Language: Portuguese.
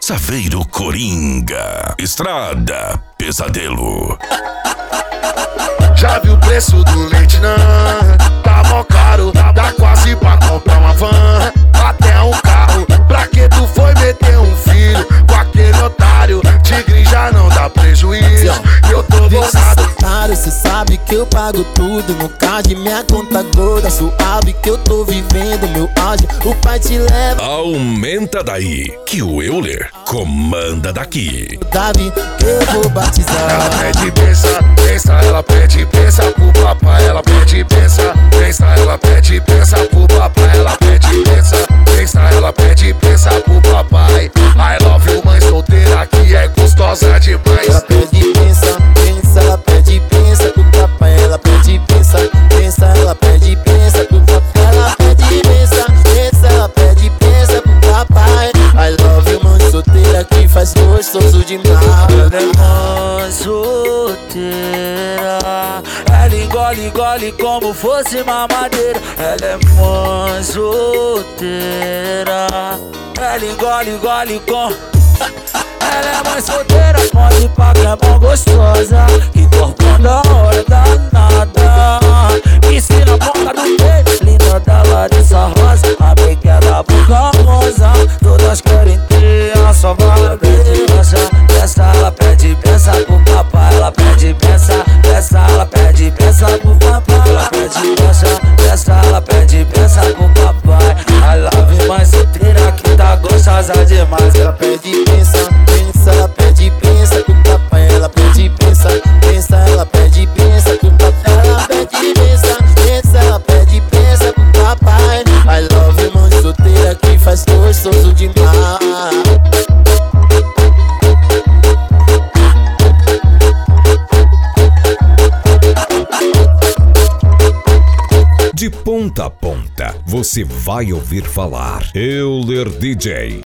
Saveiro Coringa, Estrada Pesadelo. Já viu o preço do leite, não? Tá mó caro, dá quase pra comprar uma van, até um carro. Pra que tu foi meter um filho com aquele otário? Tigre já não dá prejuízo, eu tô bolado. Cê sabe que eu pago tudo no card, minha conta gorda, suave que eu tô vivendo meu auge. O pai te leva. Aumenta daí, que o Euler comanda daqui. Davi, que eu vou batizar. Ela pede pensa, pensa, ela pede pensa pro papai. Ela pede pensa, pensa, ela pede pensa pro papai. Ela pede pensa, pensa, ela pede pensa pro papai. I love you, mãe solteira que é gostosa demais. Ela pede pensa, pensa, ela pede pensa pro papai. Ela pede pensa, pensa, ela pede pensa pro papai. Ela pede pensa, pensa, ela pede pensa pro papai. I love you, mãe solteira que faz gostoso demais. Ela é mãe solteira, ela engole, engole como fosse mamadeira. Ela é mãe solteira, ela engole, engole com. Ela é mãe solteira, pode pagar, é mó gostosa, entorpando a hora danada. Ensina a boca do peito, linda da Larissa Rosa, a pequena boca rosa. Todas querem ter, ela só vai pedir pensa. Pensa, ela pede pensa pro papai. Ela pede pensa, pensa, ela pede pensa pro papai. Ela pede pensa, pensa, ela pede pensa pro papai. I love you, mãe solteira que tá gostosa demais. Ela pede pensa, pensa, ela pede pensa pro papai. Ela pede pensa, pensa, ela pede pensa pro papai. Ela pede pensa, pensa, ela pede pensa pro papai. I love you, mãe solteira que faz gostoso demais. De ponta a ponta, você vai ouvir falar Euler DJ.